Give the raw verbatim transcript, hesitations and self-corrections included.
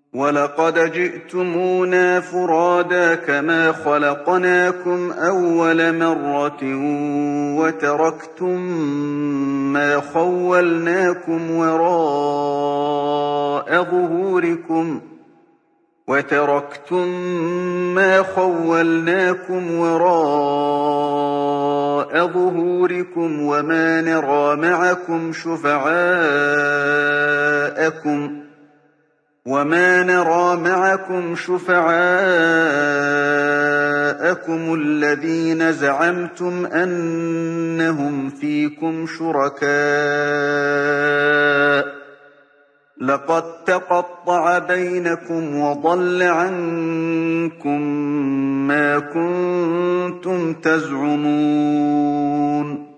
وَلَقَدْ جِئْتُمُونَا فُرَادَىٰ كَمَا خَلَقْنَاكُمْ أَوَّلَ مَرَّةٍ وَتَرَكْتُم مَّا خَوَّلْنَاكُمْ وَرَاءَ ظُهُورِكُمْ وَتَرَكْتُم مَّا خَوَّلْنَاكُمْ وَرَاءَ ظُهُورِكُمْ وَمَا نَرَىٰ مَعَكُمْ شُفَعَاءَكُمْ وما نرى معكم شفعاءكم الذين زعمتم أنهم فيكم شركاء لقد تقطع بينكم وضل عنكم ما كنتم تزعمون